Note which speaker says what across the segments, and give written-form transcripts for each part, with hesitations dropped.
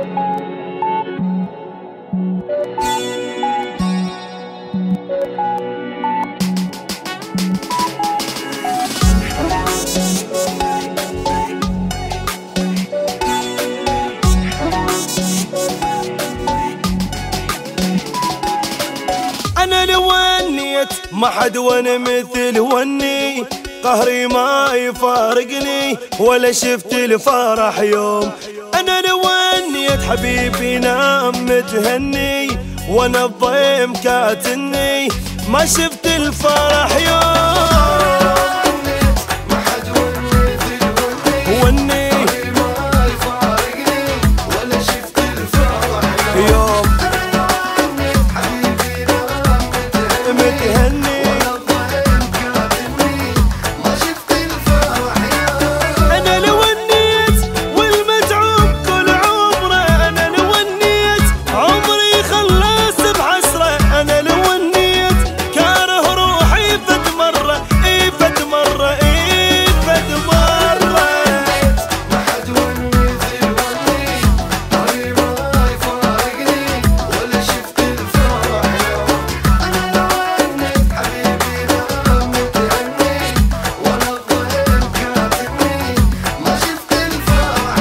Speaker 1: أنا لو ونيت ما حد وانا مثل وني، قهري ما يفارقني ولا شفت الفرح يوم. أنا لو ونيت حبيبي نام متهني، وانا الضيم كاتني ما شفت الفرح يوم.
Speaker 2: ما حد وني
Speaker 1: وني
Speaker 2: ما يفارقني ولا شفت الفرح
Speaker 1: يوم
Speaker 2: حبيبي نام
Speaker 1: متهني،
Speaker 2: وانا الضيم كاتني ما شفت الفرح
Speaker 1: أنا لو ونيت والمتعوب كل عمره، أنا لو ونيت عمري خلص بحسرة، أنا لو ونيت كاره روحي فد مرة، إي فد مرة، إي فد مرة.
Speaker 2: ما حد وني ما يفارقني ولا شفت الفرح أنا لو ونيت حبيبي نام متهني وانا الضيم كاتني ما شفت الفرح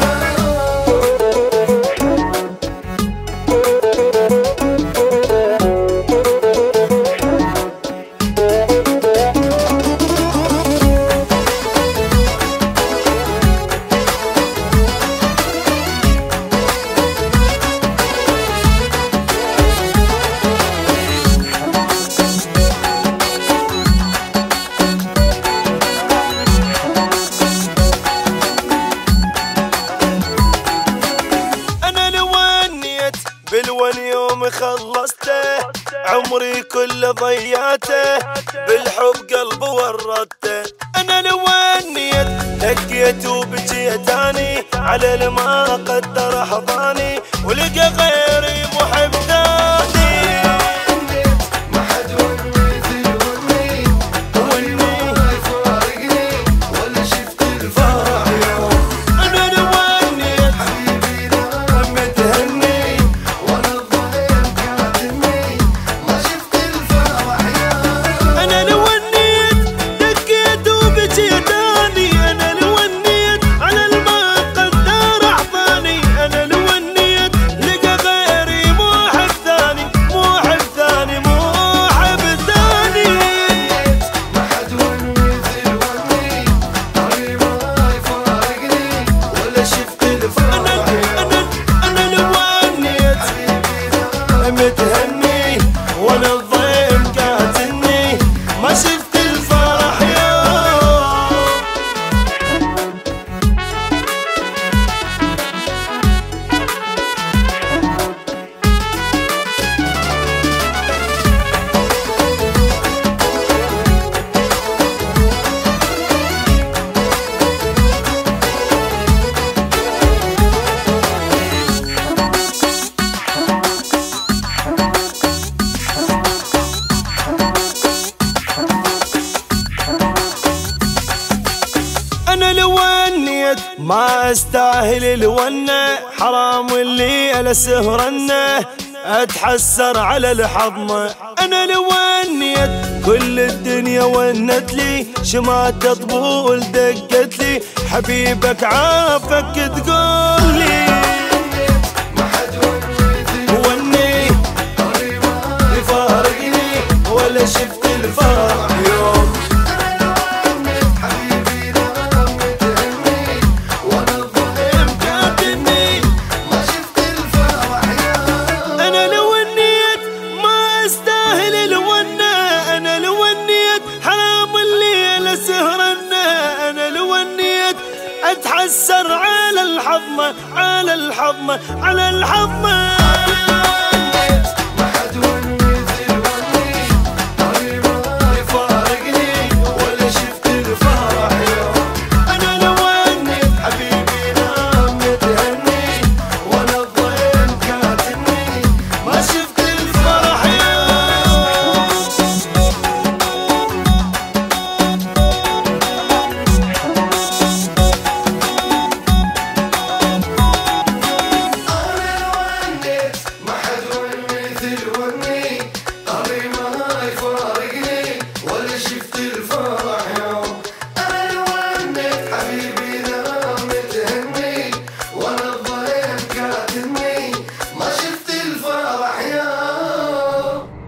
Speaker 1: أنا لو ونيت بالون يوم خلصته، عمري كله ضيعته، بالحب قلبي ورطته. أنا لو ونيت هكيت وبجيت أني على الما قدر حضاني، ولقى غيري محب ثاني.
Speaker 2: ما حد وني ما يفارقني ولا شفت الفرح
Speaker 1: أنا لو ونيت
Speaker 2: حبيبي نام
Speaker 1: متهني،
Speaker 2: وانا الضيم كاتني ما شفت الفرح
Speaker 1: أنا لو ونيت دقيت وبجيت أني، أنا لو ونيت على الما قدر أحضاني، أنا لو ونيت لقى غيري مو حب ثاني، مو حب ثاني، مو حب ثاني.
Speaker 2: ما حد وني ما يفارقني ولا شفت الفرح
Speaker 1: أنا لو ونيت متهني وانا الضيم قاتلني ما شفت الفرح يوم. أنا لو ونيت ما استاهل الونة، حرام اللي على سهرنه اتحسر على الحضمة. أنا لو ونيت كل الدنيا ونت لي، شمات طبول دقت لي، حبيبك عافك تقول لي.
Speaker 2: ما حد
Speaker 1: وني
Speaker 2: ما
Speaker 1: يفارقني ولا شفت الفرح يوم.
Speaker 2: حبيبي نام متهني وانا الضيم
Speaker 1: مكاتني
Speaker 2: ما شفت الفرح
Speaker 1: أنا لو ونيت ما استاهل الونة، أنا لو ونيت حرام الليلة سهرنا، أنا لو ونيت أتحسر على الحضمة، على الحضمة، على الحضمة.